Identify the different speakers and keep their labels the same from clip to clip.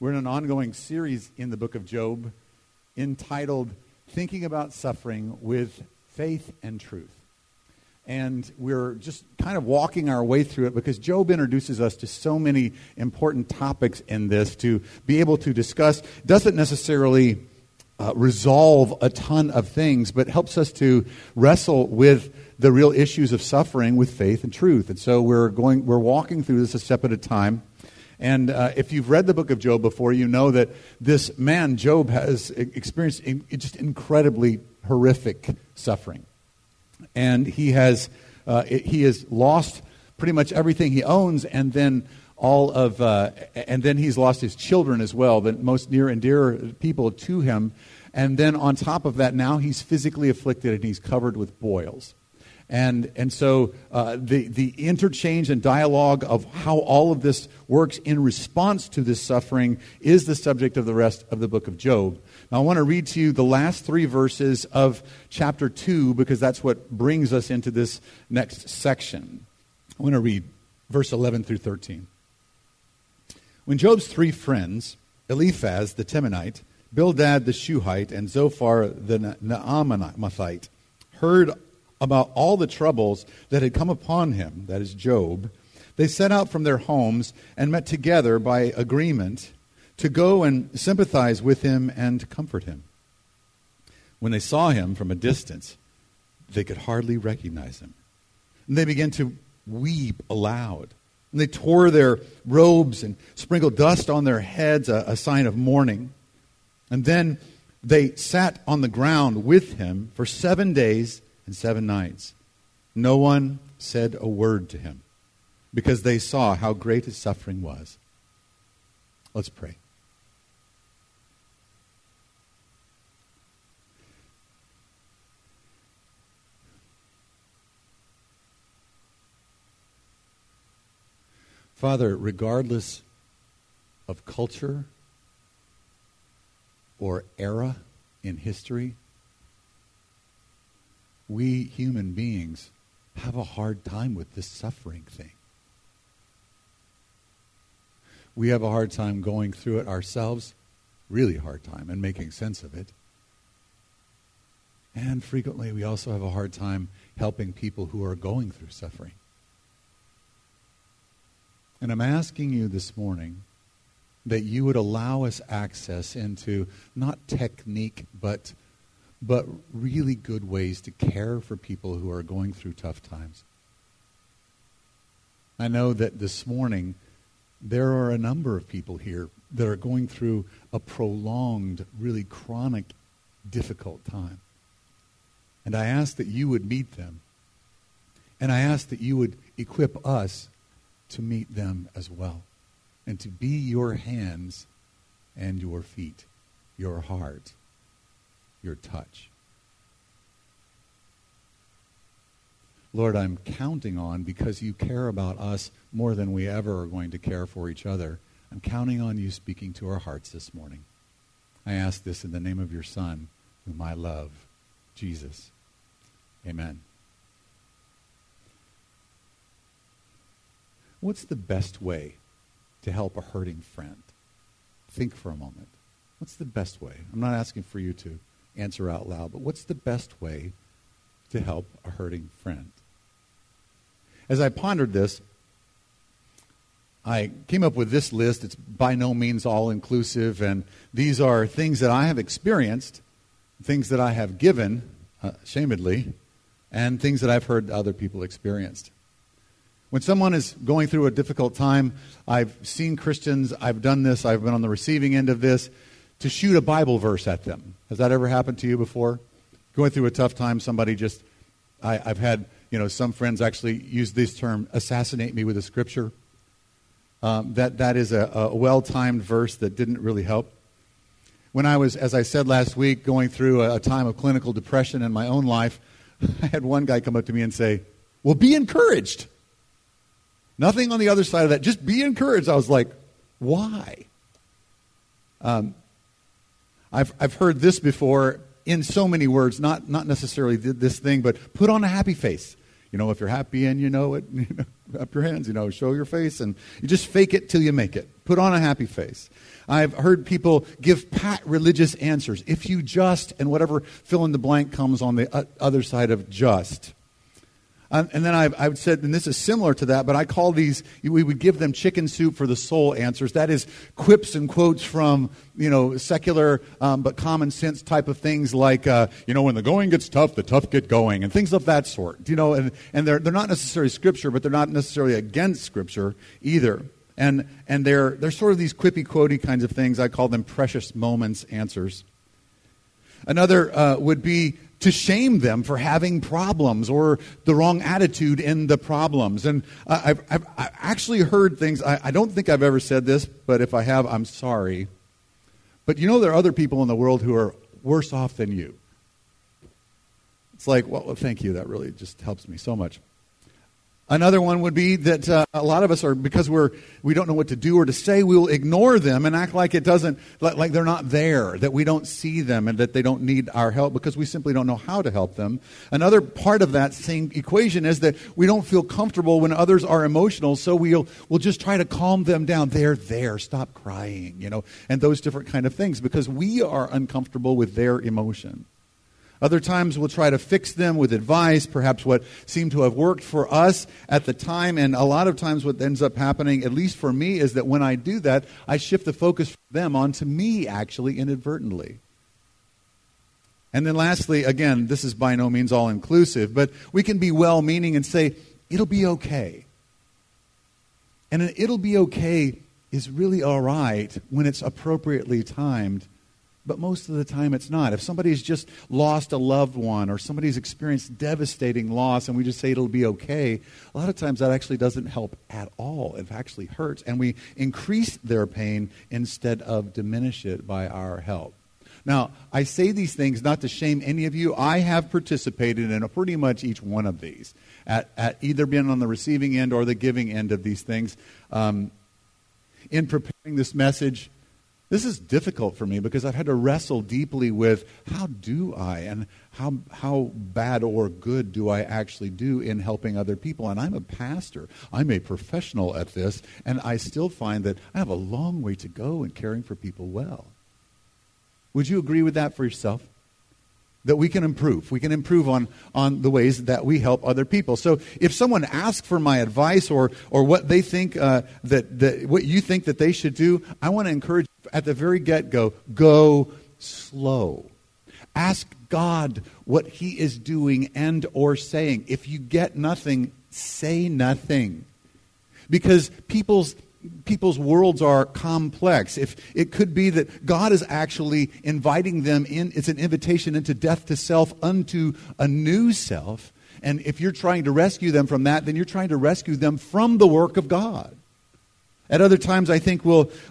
Speaker 1: We're in an ongoing series in the book of Job entitled Thinking About Suffering with Faith and Truth. And we're just kind of walking our way through it because Job introduces us to so many important topics in this to be able to discuss. Doesn't necessarily resolve a ton of things, but helps us to wrestle with the real issues of suffering with faith and truth. And so we're walking through this a step at a time. And if you've read the book of Job before, you know that this man, Job, has experienced just incredibly horrific suffering. And he has lost pretty much everything he owns, and then he's lost his children as well, the most near and dear people to him. And then on top of that, now he's physically afflicted and he's covered with boils. And so the interchange and dialogue of how all of this works in response to this suffering is the subject of the rest of the book of Job. Now I want to read to you the last 3 verses of chapter 2 because that's what brings us into this next section. I want to read verse 11 through 13. When Job's 3 friends, Eliphaz the Temanite, Bildad the Shuhite, and Zophar the Naamathite, heard about all the troubles that had come upon him, that is Job, they set out from their homes and met together by agreement to go and sympathize with him and comfort him. When they saw him from a distance, they could hardly recognize him. And they began to weep aloud. And they tore their robes and sprinkled dust on their heads, a sign of mourning. And then they sat on the ground with him for 7 days and 7 nights. No one said a word to him because they saw how great his suffering was. Let's pray. Father, regardless of culture or era in history, we human beings have a hard time with this suffering thing. We have a hard time going through it ourselves, really hard time, and making sense of it. And frequently we also have a hard time helping people who are going through suffering. And I'm asking you this morning that you would allow us access into not technique, but really good ways to care for people who are going through tough times. I know that this morning there are a number of people here that are going through a prolonged, really chronic, difficult time. And I ask that you would meet them. And I ask that you would equip us to meet them as well. And to be your hands and your feet, your heart, your touch. Lord, I'm counting on, because you care about us more than we ever are going to care for each other, I'm counting on you speaking to our hearts this morning. I ask this in the name of your Son, whom I love, Jesus. Amen. What's the best way to help a hurting friend? Think for a moment. What's the best way? I'm not asking for you to answer out loud, but what's the best way to help a hurting friend? As I pondered this, I came up with this list. It's by no means all-inclusive, and these are things that I have experienced, things that I have given, shamedly, and things that I've heard other people experienced. When someone is going through a difficult time, I've seen Christians, I've done this, I've been on the receiving end of this, to shoot a Bible verse at them. Has that ever happened to you before? Going through a tough time, somebody just, I've had, some friends actually use this term, assassinate me with a scripture. That is a well-timed verse that didn't really help. When I was, as I said last week, going through a time of clinical depression in my own life, I had one guy come up to me and say, well, be encouraged. Nothing on the other side of that. Just be encouraged. I was like, why? I've heard this before in so many words, not necessarily this thing, but put on a happy face. If you're happy and you know it, up your hands, show your face, and you just fake it till you make it. Put on a happy face. I've heard people give pat religious answers. If you just, and whatever fill in the blank comes on the other side of just. And then I've said, and this is similar to that, but I call these, we would give them chicken soup for the soul answers. That is quips and quotes from, secular but common sense type of things like, when the going gets tough, the tough get going, and things of that sort. And they're not necessarily Scripture, but they're not necessarily against Scripture either. And they're sort of these quippy, quotey kinds of things. I call them precious moments answers. Another would be to shame them for having problems or the wrong attitude in the problems. And I've actually heard things, I don't think I've ever said this, but if I have, I'm sorry. But there are other people in the world who are worse off than you. It's like, well, thank you. That really just helps me so much. Another one would be that a lot of us are, because we don't know what to do or to say, we will ignore them and act like it doesn't, like they're not there, that we don't see them and that they don't need our help because we simply don't know how to help them. Another part of that same equation is that we don't feel comfortable when others are emotional, so we'll just try to calm them down. They're there, stop crying, and those different kind of things because we are uncomfortable with their emotion. Other times we'll try to fix them with advice, perhaps what seemed to have worked for us at the time. And a lot of times what ends up happening, at least for me, is that when I do that, I shift the focus from them onto me, actually, inadvertently. And then lastly, again, this is by no means all-inclusive, but we can be well-meaning and say, it'll be okay. And an it'll be okay is really all right when it's appropriately timed. But most of the time it's not. If somebody's just lost a loved one or somebody's experienced devastating loss and we just say it'll be okay, a lot of times that actually doesn't help at all. It actually hurts. And we increase their pain instead of diminish it by our help. Now, I say these things not to shame any of you. I have participated in pretty much each one of these, at either being on the receiving end or the giving end of these things. In preparing this message, this is difficult for me because I've had to wrestle deeply with how do I and how bad or good do I actually do in helping other people. And I'm a pastor. I'm a professional at this, and I still find that I have a long way to go in caring for people well. Would you agree with that for yourself? That we can improve. We can improve on the ways that we help other people. So if someone asks for my advice or what they think that what you think that they should do, I want to encourage you at the very get-go, go slow. Ask God what He is doing and or saying. If you get nothing, say nothing. Because people's worlds are complex. If it could be that God is actually inviting them in, it's an invitation into death to self unto a new self. And if you're trying to rescue them from that, then you're trying to rescue them from the work of God. At other times, I think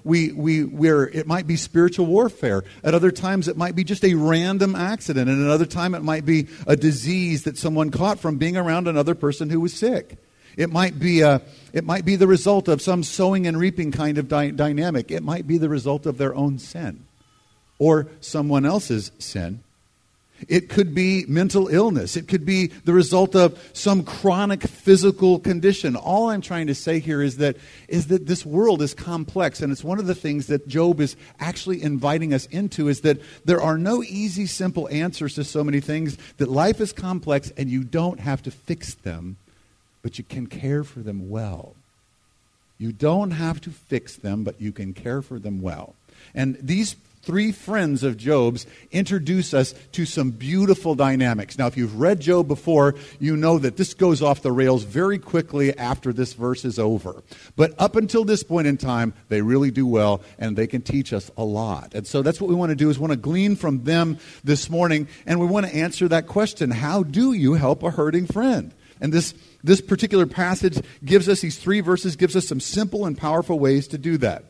Speaker 1: it might be spiritual warfare. At other times, it might be just a random accident. And another time, it might be a disease that someone caught from being around another person who was sick. It might be the result of some sowing and reaping kind of dynamic. It might be the result of their own sin or someone else's sin. It could be mental illness. It could be the result of some chronic physical condition. All I'm trying to say here is that this world is complex, and it's one of the things that Job is actually inviting us into, is that there are no easy, simple answers to so many things, that life is complex and you don't have to fix them, but you can care for them well. You don't have to fix them, but you can care for them well. And these three friends of Job's introduce us to some beautiful dynamics. Now, if you've read Job before, you know that this goes off the rails very quickly after this verse is over. But up until this point in time, they really do well, and they can teach us a lot. And so that's what we want to do, is want to glean from them this morning, and we want to answer that question: how do you help a hurting friend? And this particular passage gives us, these three verses, gives us some simple and powerful ways to do that.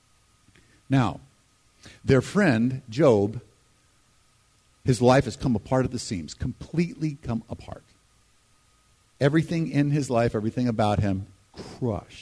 Speaker 1: Now, their friend, Job, his life has come apart at the seams, completely come apart. Everything in his life, everything about him, crushed.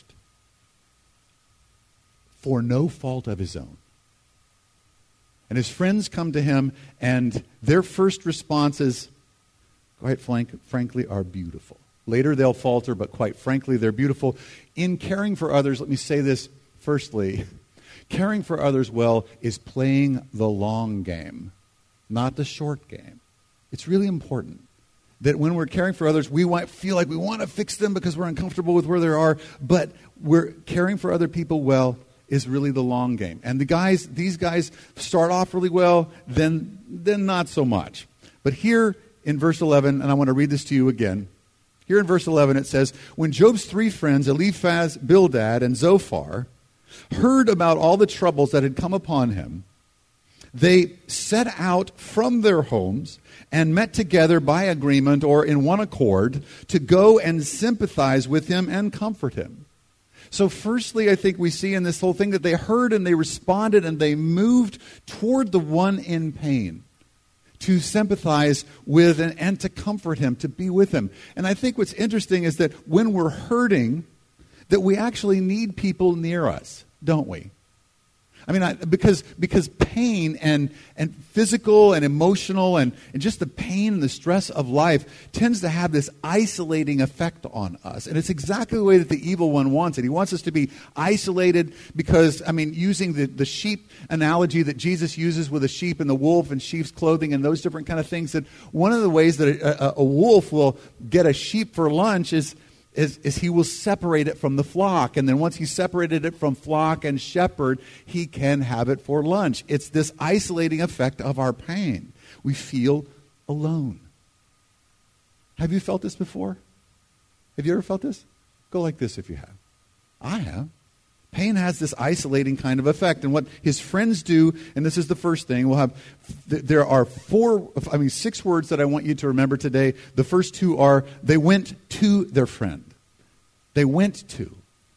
Speaker 1: For no fault of his own. And his friends come to him, and their first responses, quite frankly, are beautiful. Later they'll falter, but quite frankly, they're beautiful. In caring for others, let me say this firstly. Caring for others well is playing the long game, not the short game. It's really important that when we're caring for others, we might feel like we want to fix them because we're uncomfortable with where they are, but we're caring for other people well is really the long game. And these guys start off really well, then not so much. But here in verse 11, and I want to read this to you again. Here in verse 11 it says, when Job's three friends, Eliphaz, Bildad, and Zophar, heard about all the troubles that had come upon him, they set out from their homes and met together by agreement or in one accord to go and sympathize with him and comfort him. So firstly, I think we see in this whole thing that they heard and they responded and they moved toward the one in pain to sympathize with and to comfort him, to be with him. And I think what's interesting is that when we're hurting, that we actually need people near us, don't we? I mean, because pain and physical and emotional and just the pain and the stress of life tends to have this isolating effect on us. And it's exactly the way that the evil one wants it. He wants us to be isolated because, I mean, using the sheep analogy that Jesus uses with a sheep and the wolf and sheep's clothing and those different kind of things, that one of the ways that a wolf will get a sheep for lunch is he will separate it from the flock. And then once he's separated it from flock and shepherd, he can have it for lunch. It's this isolating effect of our pain. We feel alone. Have you felt this before? Have you ever felt this? Go like this if you have. I have. Pain has this isolating kind of effect. And what his friends do, and this is the first thing, there are 6 words that I want you to remember today. The first 2 are, they went to their friend. They went to.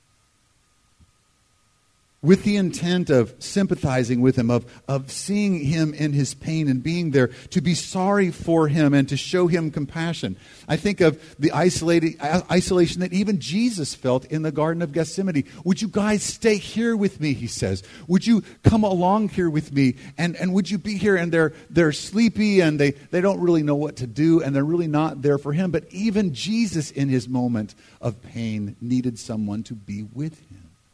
Speaker 1: With the intent of sympathizing with him, of seeing him in his pain and being there, to be sorry for him and to show him compassion. I think of the isolation that even Jesus felt in the Garden of Gethsemane. Would you guys stay here with me, he says. Would you come along here with me? And would you be here? And they're sleepy and they don't really know what to do and they're really not there for him. But even Jesus in his moment of pain needed someone to be with him.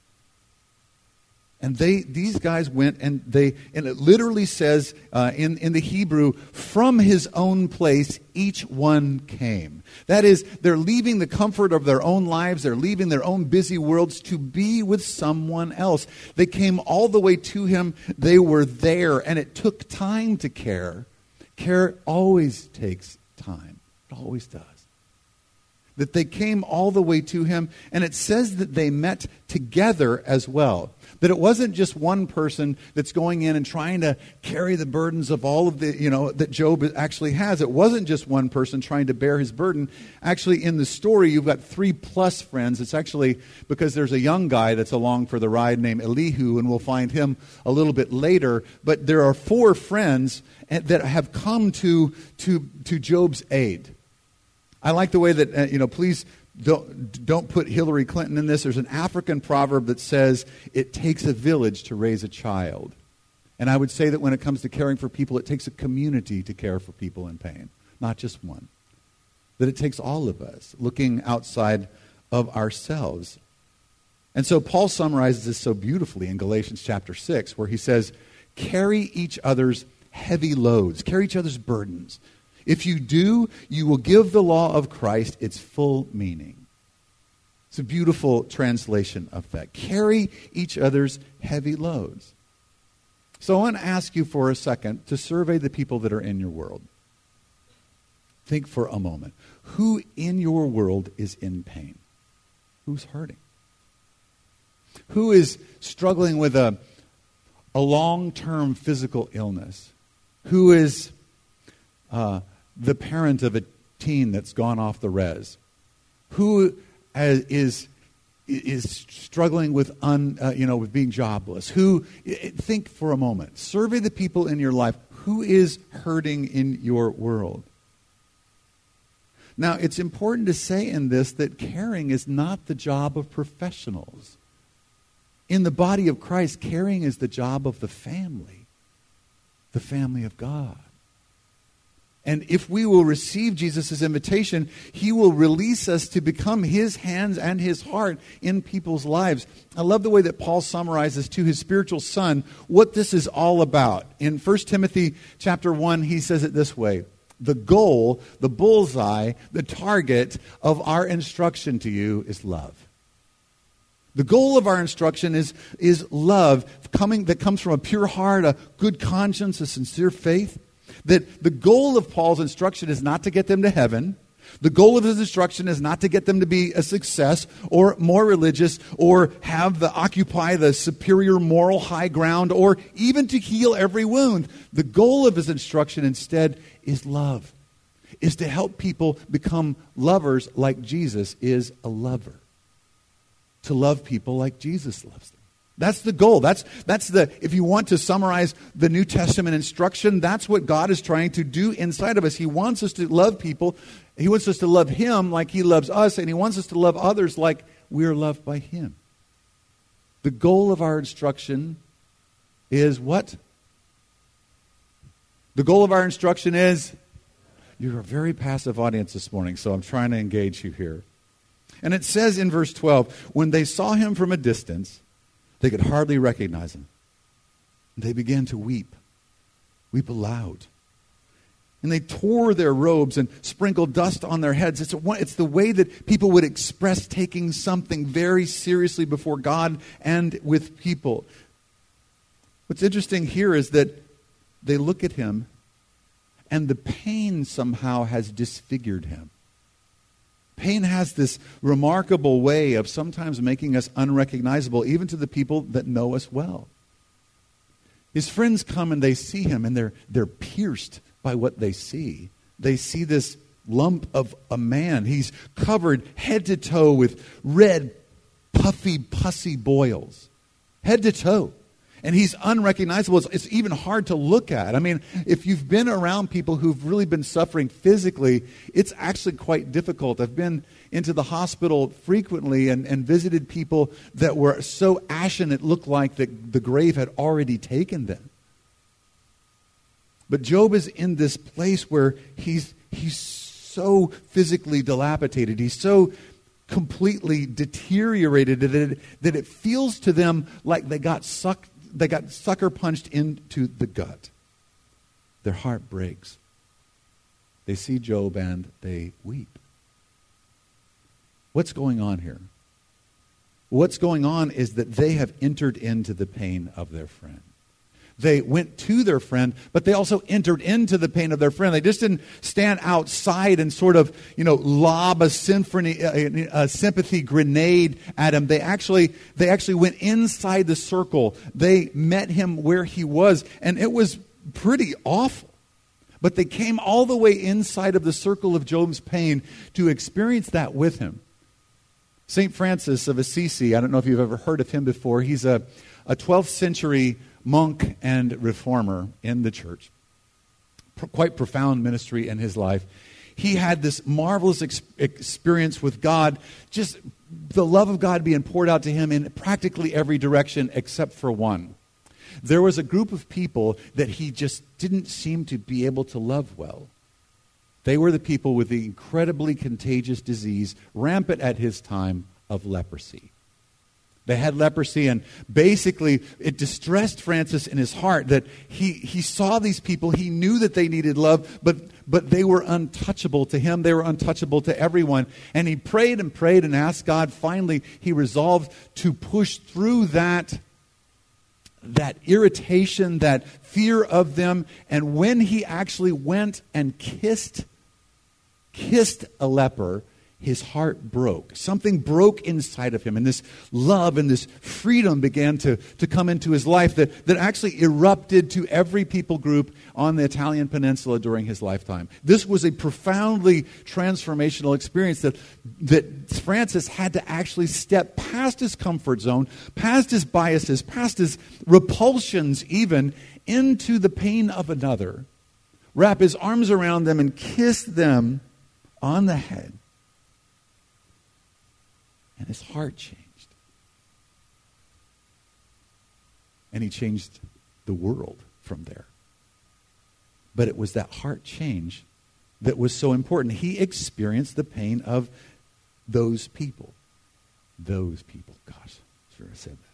Speaker 1: And these guys went and it literally says in the Hebrew, from his own place, each one came. That is, they're leaving the comfort of their own lives. They're leaving their own busy worlds to be with someone else. They came all the way to him. They were there, and it took time to care. Care always takes time. It always does. That they came all the way to him, and it says that they met together as well. That it wasn't just one person that's going in and trying to carry the burdens of all of the, that Job actually has. It wasn't just one person trying to bear his burden. Actually, in the story, you've got 3+ friends. It's actually because there's a young guy that's along for the ride named Elihu, and we'll find him a little bit later. But there are 4 friends that have come to Job's aid. I like the way that, please don't put Hillary Clinton in this. There's an African proverb that says, it takes a village to raise a child. And I would say that when it comes to caring for people, it takes a community to care for people in pain, not just one. That it takes all of us looking outside of ourselves. And so Paul summarizes this so beautifully in Galatians chapter 6, where he says, carry each other's heavy loads, carry each other's burdens. If you do, you will give the law of Christ its full meaning. It's a beautiful translation of that. Carry each other's heavy loads. So I want to ask you for a second to survey the people that are in your world. Think for a moment. Who in your world is in pain? Who's hurting? Who is struggling with a long-term physical illness? Who is the parent of a teen that's gone off the res? Who is struggling with with being jobless? Think for a moment. Survey the people in your life. Who is hurting in your world? Now, it's important to say in this that caring is not the job of professionals. In the body of Christ, caring is the job of the family of God. And if we will receive Jesus' invitation, he will release us to become his hands and his heart in people's lives. I love the way that Paul summarizes to his spiritual son what this is all about. In 1 Timothy chapter 1, he says it this way: the goal, the bullseye, the target of our instruction to you is love. The goal of our instruction is love that comes from a pure heart, a good conscience, a sincere faith. That the goal of Paul's instruction is not to get them to heaven. The goal of his instruction is not to get them to be a success or more religious or occupy the superior moral high ground or even to heal every wound. The goal of his instruction instead is love, is to help people become lovers like Jesus is a lover. To love people like Jesus loves them. That's the goal. That's if you want to summarize the New Testament instruction, that's what God is trying to do inside of us. He wants us to love people. He wants us to love him like he loves us, and he wants us to love others like we are loved by him. The goal of our instruction is what? The goal of our instruction is, you're a very passive audience this morning, so I'm trying to engage you here. And it says in verse 12, when they saw him from a distance, they could hardly recognize him. They began to weep aloud. And they tore their robes and sprinkled dust on their heads. It's the way that people would express taking something very seriously before God and with people. What's interesting here is that they look at him and the pain somehow has disfigured him. Pain has this remarkable way of sometimes making us unrecognizable, even to the people that know us well. His friends come and they see him, and they're pierced by what they see. They see this lump of a man. He's covered head to toe with red, puffy, pussy boils. Head to toe. And he's unrecognizable. It's even hard to look at. I mean, if you've been around people who've really been suffering physically, it's actually quite difficult. I've been into the hospital frequently and visited people that were so ashen it looked like the grave had already taken them. But Job is in this place where he's so physically dilapidated. He's so completely deteriorated that it feels to them like they got sucker punched into the gut. Their heart breaks. They see Job and they weep. What's going on here? What's going on is that they have entered into the pain of their friend. They went to their friend, but they also entered into the pain of their friend. They just didn't stand outside and sort of, lob a sympathy grenade at him. They actually went inside the circle. They met him where he was, and it was pretty awful. But they came all the way inside of the circle of Job's pain to experience that with him. St. Francis of Assisi, I don't know if you've ever heard of him before. He's a 12th century monk and reformer in the church. Quite profound ministry in his life. He had this marvelous experience with God, just the love of God being poured out to him in practically every direction except for one. There was a group of people that he just didn't seem to be able to love well. They were the people with the incredibly contagious disease rampant at his time of leprosy. They had leprosy, and basically it distressed Francis in his heart that he saw these people. He knew that they needed love, but they were untouchable to him. They were untouchable to everyone. And he prayed and prayed and asked God. Finally, he resolved to push through that irritation, that fear of them. And when he actually went and kissed a leper, his heart broke. Something broke inside of him, and this love and this freedom began to come into his life that actually erupted to every people group on the Italian peninsula during his lifetime. This was a profoundly transformational experience that Francis had to actually step past his comfort zone, past his biases, past his repulsions even, into the pain of another, wrap his arms around them and kiss them on the head. And his heart changed. And he changed the world from there. But it was that heart change that was so important. He experienced the pain of those people. Those people. Gosh, sure I said that.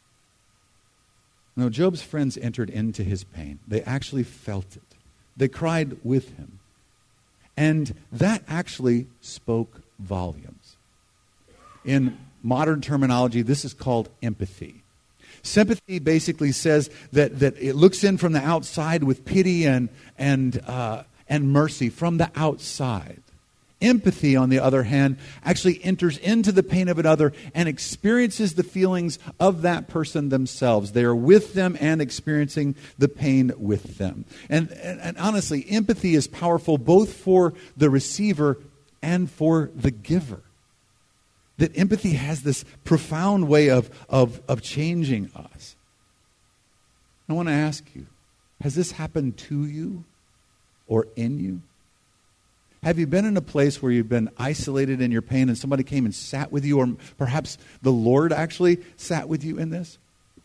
Speaker 1: No, Job's friends entered into his pain. They actually felt it. They cried with him. And that actually spoke volumes. In modern terminology, this is called empathy. Sympathy basically says that it looks in from the outside with pity and mercy from the outside. Empathy, on the other hand, actually enters into the pain of another and experiences the feelings of that person themselves. They are with them and experiencing the pain with them. And honestly, empathy is powerful both for the receiver and for the giver. That empathy has this profound way of changing us. I want to ask you, has this happened to you or in you? Have you been in a place where you've been isolated in your pain and somebody came and sat with you, or perhaps the Lord actually sat with you in this?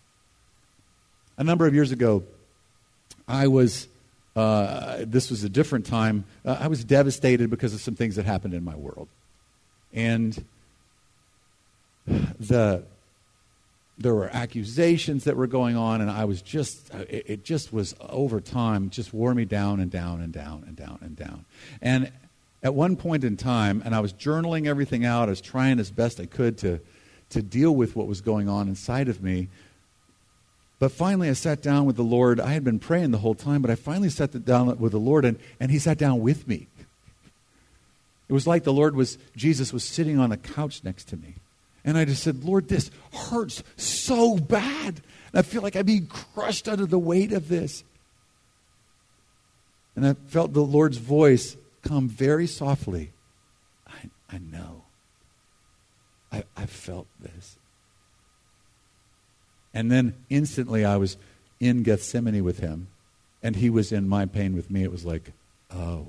Speaker 1: A number of years ago, I was, this was a different time, I was devastated because of some things that happened in my world. And there were accusations that were going on, and I was it just was over time, just wore me down and down and down and down and down. And at one point in time, and I was journaling everything out, I was trying as best I could to deal with what was going on inside of me. But finally I sat down with the Lord. I had been praying the whole time, but I finally sat down with the Lord, and he sat down with me. It was like Jesus was sitting on a couch next to me. And I just said, Lord, this hurts so bad. And I feel like I'm being crushed under the weight of this. And I felt the Lord's voice come very softly. I know. I felt this. And then instantly I was in Gethsemane with him. And he was in my pain with me. It was like, oh.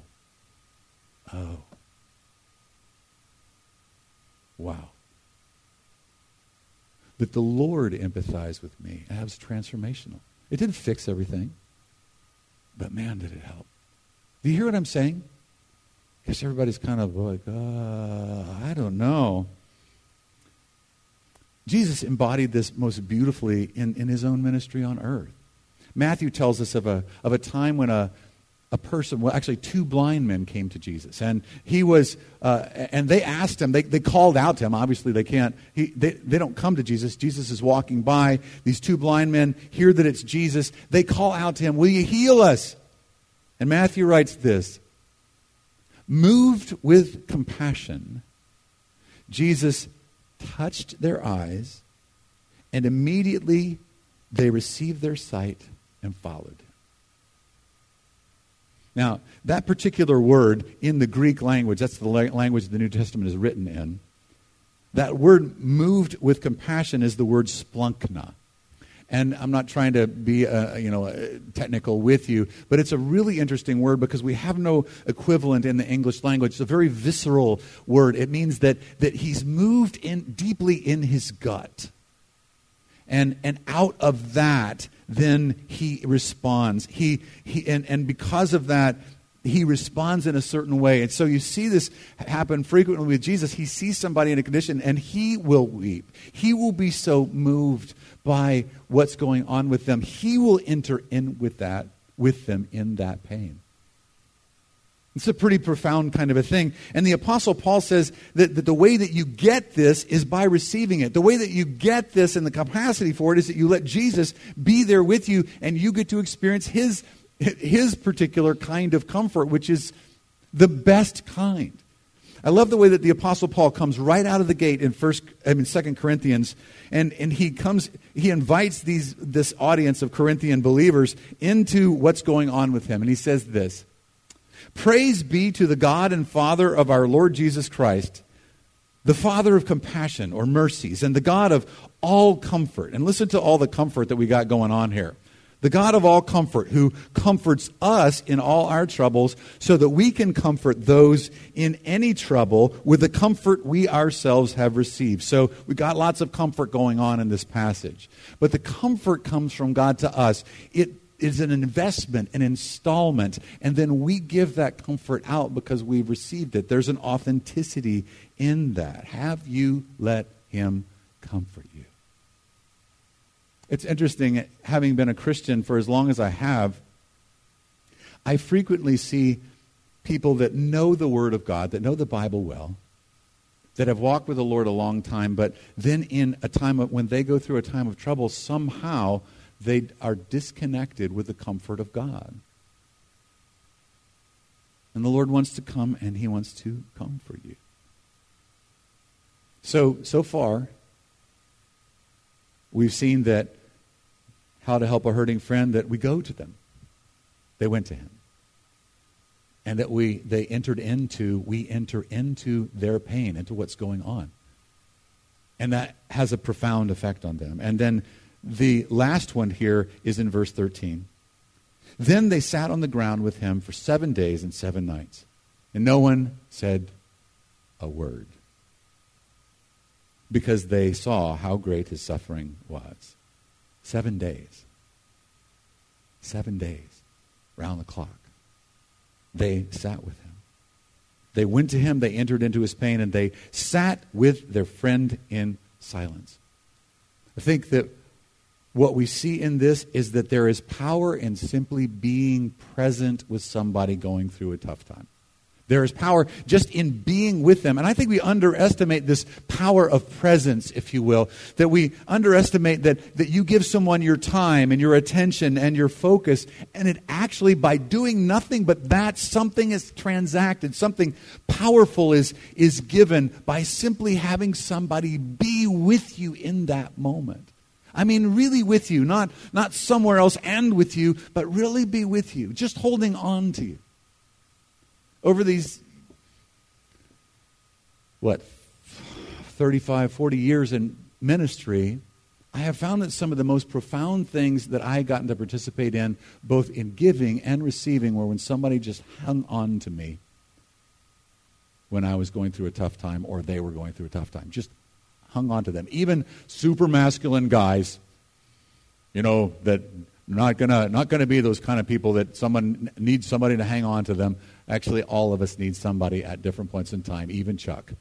Speaker 1: Wow. That the Lord empathized with me. And that was transformational. It didn't fix everything. But man, did it help. Do you hear what I'm saying? Because everybody's kind of like, I don't know. Jesus embodied this most beautifully in his own ministry on earth. Matthew tells us of a time when a person, well, actually two blind men came to Jesus, and he was, and they asked him. They called out to him. Obviously, they can't. They don't come to Jesus. Jesus is walking by. These two blind men hear that it's Jesus. They call out to him, "Will you heal us?" And Matthew writes this: moved with compassion, Jesus touched their eyes, and immediately they received their sight and followed. Now, that particular word in the Greek language, that's the language the New Testament is written in, that word moved with compassion is the word splunkna. And I'm not trying to be technical with you, but it's a really interesting word because we have no equivalent in the English language. It's a very visceral word. It means that he's moved in deeply in his gut. And out of that, then he responds. And because of that, he responds in a certain way. And so you see this happen frequently with Jesus. He sees somebody in a condition and he will weep. He will be so moved by what's going on with them. He will enter in with them in that pain. It's a pretty profound kind of a thing. And the Apostle Paul says that the way that you get this is by receiving it. The way that you get this and the capacity for it is that you let Jesus be there with you and you get to experience his particular kind of comfort, which is the best kind. I love the way that the Apostle Paul comes right out of the gate in 2 Corinthians, and he invites this audience of Corinthian believers into what's going on with him. And he says this: "Praise be to the God and Father of our Lord Jesus Christ, the Father of compassion or mercies, and the God of all comfort." And listen to all the comfort that we got going on here. The God of all comfort, who comforts us in all our troubles so that we can comfort those in any trouble with the comfort we ourselves have received. So we got lots of comfort going on in this passage. But the comfort comes from God to us. It is an investment, an installment, and then we give that comfort out because we've received it. There's an authenticity in that. Have you let him comfort you? It's interesting, having been a Christian for as long as I have, I frequently see people that know the Word of God, that know the Bible well, that have walked with the Lord a long time, but then in a time when they go through a time of trouble, somehow they are disconnected with the comfort of God. And the Lord wants to come and he wants to comfort you. So far, we've seen that how to help a hurting friend, that we go to them. They went to him. And that we enter into their pain, into what's going on. And that has a profound effect on them. And then the last one here is in verse 13. Then they sat on the ground with him for 7 days and 7 nights. And no one said a word, because they saw how great his suffering was. 7 days. 7 days. Round the clock. They sat with him. They went to him, they entered into his pain, and they sat with their friend in silence. I think that what we see in this is that there is power in simply being present with somebody going through a tough time. There is power just in being with them. And I think we underestimate this power of presence, if you will. That we underestimate that you give someone your time and your attention and your focus. And it actually, by doing nothing but that, something is transacted. Something powerful is given by simply having somebody be with you in that moment. I mean, really with you. Not somewhere else and with you, but really be with you. Just holding on to you. Over these, 35, 40 years in ministry, I have found that some of the most profound things that I gotten to participate in, both in giving and receiving, were when somebody just hung on to me when I was going through a tough time or they were going through a tough time. Just hung on to them. Even super masculine guys, that not gonna be those kind of people that someone needs somebody to hang on to them. Actually, all of us need somebody at different points in time, even Chuck.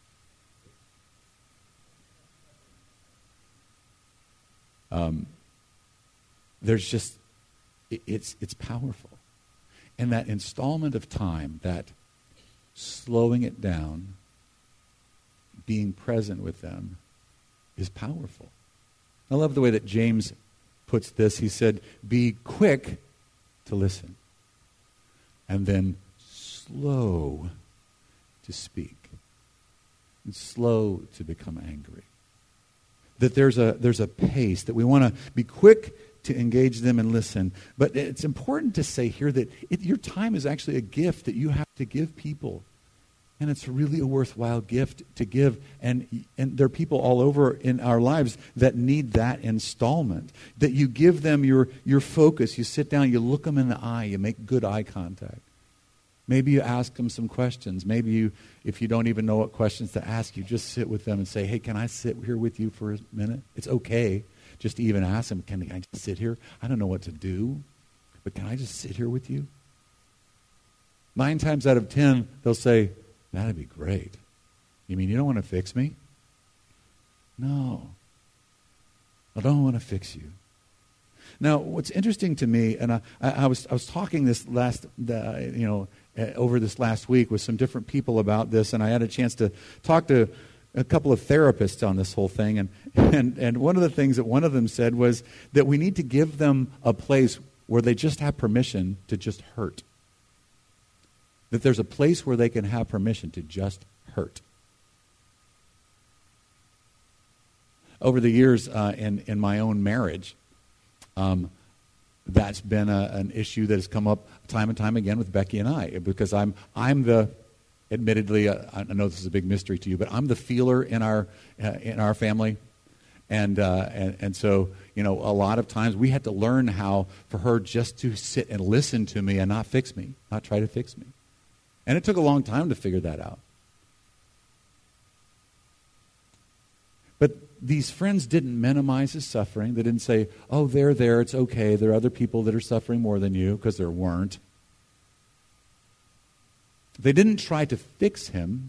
Speaker 1: There's just, it's powerful. And that installment of time, that slowing it down, being present with them, is powerful. I love the way that James puts this. He said, be quick to listen, and then slow to speak, and slow to become angry. That there's a pace, that we want to be quick to engage them and listen. But it's important to say here that your time is actually a gift that you have to give people. And it's really a worthwhile gift to give. And there are people all over in our lives that need that installment. That you give them your focus. You sit down, you look them in the eye, you make good eye contact. Maybe you ask them some questions. Maybe you, if you don't even know what questions to ask, you just sit with them and say, hey, can I sit here with you for a minute? It's okay just to even ask them, can I just sit here? I don't know what to do, but can I just sit here with you? 9 times out of 10, they'll say, that'd be great. You mean you don't want to fix me? No. I don't want to fix you. Now, what's interesting to me, and I was talking this over this last week with some different people about this, and I had a chance to talk to a couple of therapists on this whole thing, and one of the things that one of them said was that we need to give them a place where they just have permission to just hurt. That there's a place where they can have permission to just hurt. Over the years in my own marriage, that's been an issue that has come up time and time again with Becky and I, because I'm the, admittedly, I know this is a big mystery to you, but I'm the feeler in our family, and so a lot of times we had to learn how for her just to sit and listen to me and not fix me, not try to fix me, and it took a long time to figure that out. But these friends didn't minimize his suffering. They didn't say, oh, they're there, it's okay. There are other people that are suffering more than you, because there weren't. They didn't try to fix him.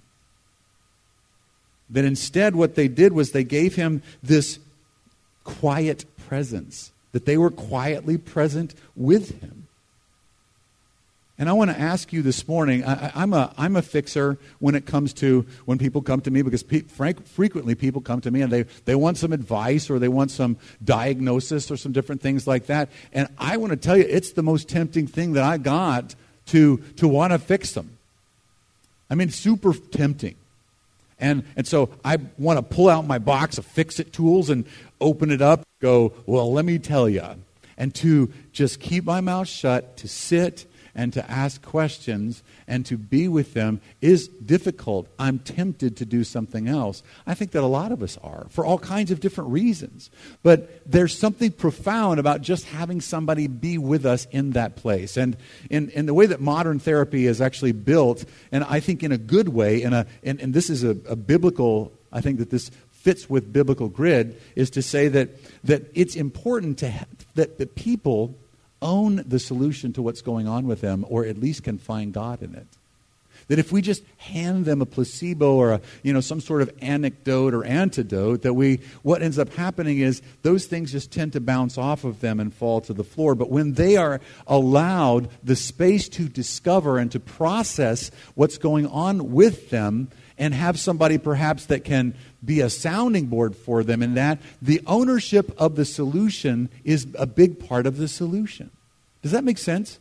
Speaker 1: That instead what they did was they gave him this quiet presence, that they were quietly present with him. And I want to ask you this morning, I'm a fixer when it comes to when people come to me, because frequently people come to me and they want some advice or they want some diagnosis or some different things like that. And I want to tell you, it's the most tempting thing that I got to want to fix them. I mean, super tempting. And so I want to pull out my box of fix-it tools and open it up, go, well, let me tell you. And to just keep my mouth shut, to sit and to ask questions and to be with them is difficult. I'm tempted to do something else. I think that a lot of us are, for all kinds of different reasons. But there's something profound about just having somebody be with us in that place. And in the way that modern therapy is actually built, and I think in a good way, and this is a biblical, I think that this fits with biblical grid, is to say that it's important that people own the solution to what's going on with them, or at least can find God in it. That if we just hand them a placebo or some sort of anecdote or antidote, that what ends up happening is those things just tend to bounce off of them and fall to the floor. But when they are allowed the space to discover and to process what's going on with them, and have somebody perhaps that can be a sounding board for them in that, the ownership of the solution is a big part of the solution. Does that make sense?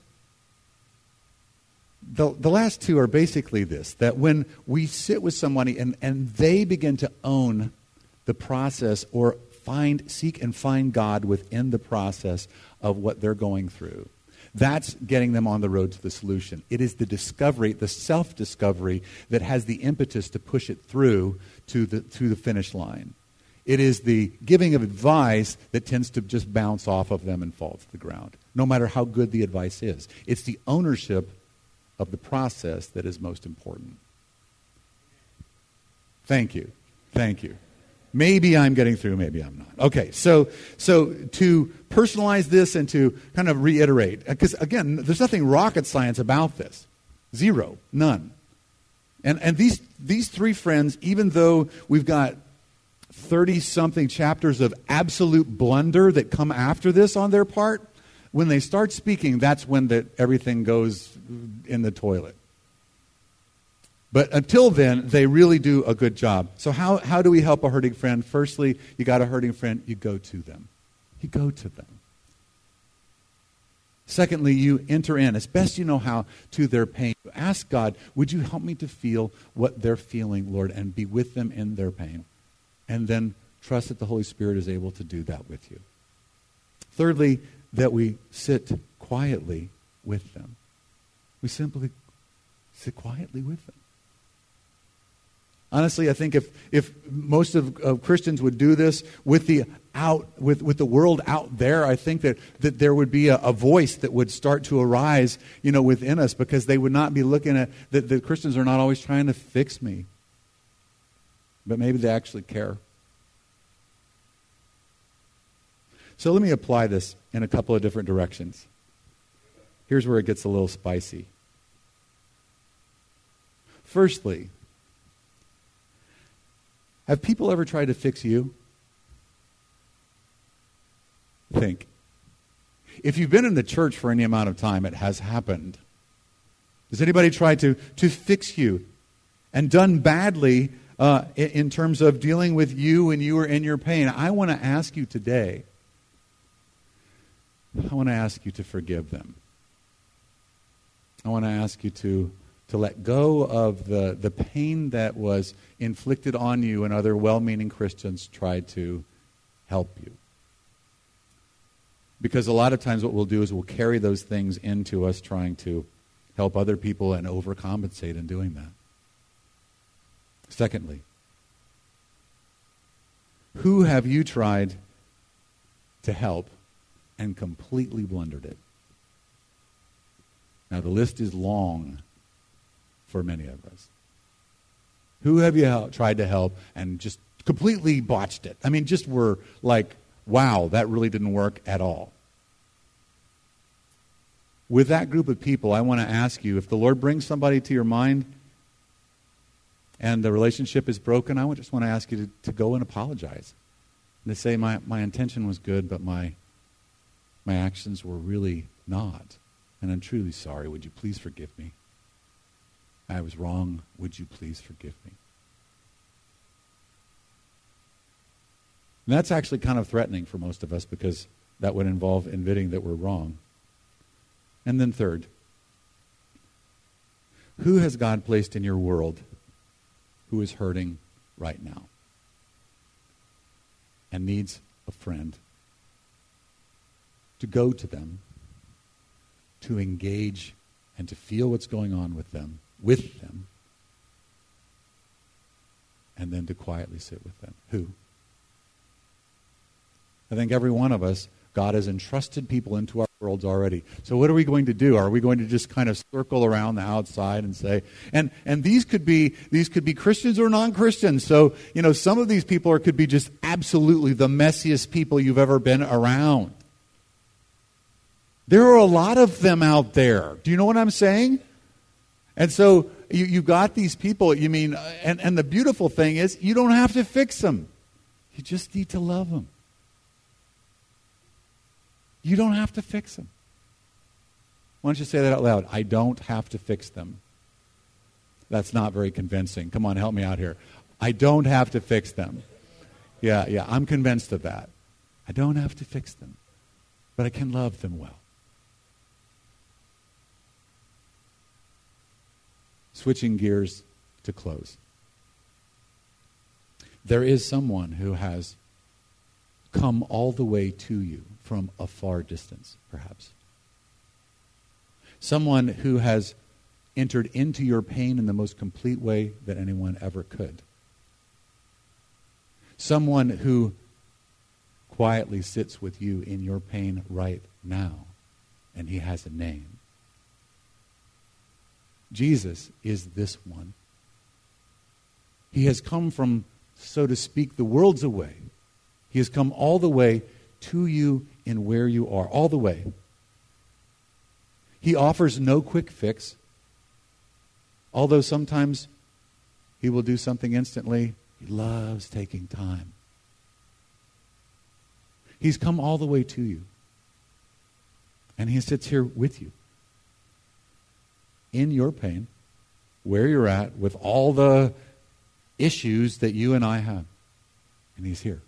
Speaker 1: The last two are basically this, that when we sit with somebody and they begin to own the process or seek and find God within the process of what they're going through, that's getting them on the road to the solution. It is the discovery, the self-discovery, that has the impetus to push it through to the finish line. It is the giving of advice that tends to just bounce off of them and fall to the ground, no matter how good the advice is. It's the ownership of the process that is most important. Thank you. Thank you. Maybe I'm getting through, maybe I'm not. Okay, so to personalize this and to kind of reiterate, because again, there's nothing rocket science about this. Zero, none. And these three friends, even though we've got 30-something chapters of absolute blunder that come after this on their part, when they start speaking, that's when everything goes in the toilet. But until then, they really do a good job. So how do we help a hurting friend? Firstly, you got a hurting friend, you go to them. You go to them. Secondly, you enter in, as best you know how, to their pain. Ask God, would you help me to feel what they're feeling, Lord, and be with them in their pain? And then trust that the Holy Spirit is able to do that with you. Thirdly, that we sit quietly with them. We simply sit quietly with them. Honestly, I think if most of Christians would do this with the world out there, I think that there would be a voice that would start to arise, within us, because they would not be looking at that. The Christians are not always trying to fix me, but maybe they actually care. So let me apply this in a couple of different directions. Here's where it gets a little spicy. Firstly, have people ever tried to fix you? Think. If you've been in the church for any amount of time, it has happened. Has anybody tried to fix you and done badly in terms of dealing with you when you were in your pain? I want to ask you today, I want to ask you to forgive them. I want to ask you to let go of the pain that was inflicted on you and other well-meaning Christians tried to help you. Because a lot of times what we'll do is we'll carry those things into us trying to help other people and overcompensate in doing that. Secondly, who have you tried to help and completely blundered it? Now the list is long for many of us. Who have you tried to help and just completely botched it. I mean, just were like, wow, that really didn't work at all. With that group of people, I want to ask you, if the Lord brings somebody to your mind and the relationship is broken, I just want to ask you to go and apologize. And to say, my intention was good, but my actions were really not. And I'm truly sorry. Would you please forgive me? I was wrong. Would you please forgive me? And that's actually kind of threatening for most of us, because that would involve admitting that we're wrong. And then third, who has God placed in your world who is hurting right now and needs a friend? To go to them, to engage and to feel what's going on with them, and then to quietly sit with them. Who? I think every one of us, God has entrusted people into our worlds already. So what are we going to do? Are we going to just kind of circle around the outside and say, and these could be Christians or non-Christians. So, some of these people could be just absolutely the messiest people you've ever been around. There are a lot of them out there. Do you know what I'm saying? And so you've got these people, and the beautiful thing is, you don't have to fix them. You just need to love them. You don't have to fix them. Why don't you say that out loud? I don't have to fix them. That's not very convincing. Come on, help me out here. I don't have to fix them. Yeah, I'm convinced of that. I don't have to fix them, but I can love them well. Switching gears to close. There is someone who has come all the way to you from a far distance, perhaps. Someone who has entered into your pain in the most complete way that anyone ever could. Someone who quietly sits with you in your pain right now, and he has a name. Jesus is this one. He has come from, so to speak, the worlds away. He has come all the way to you in where you are, all the way. He offers no quick fix, although sometimes he will do something instantly. He loves taking time. He's come all the way to you, and he sits here with you in your pain, where you're at, with all the issues that you and I have. And he's here.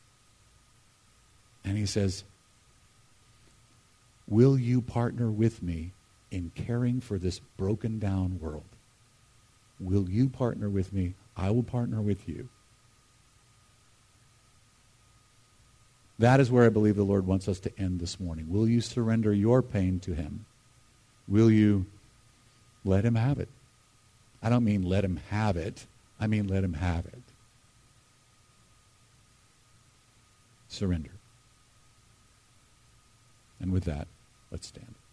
Speaker 1: And he says, will you partner with me in caring for this broken down world? Will you partner with me? I will partner with you. That is where I believe the Lord wants us to end this morning. Will you surrender your pain to him? Will you let him have it? I don't mean let him have it. I mean let him have it. Surrender. And with that, let's stand.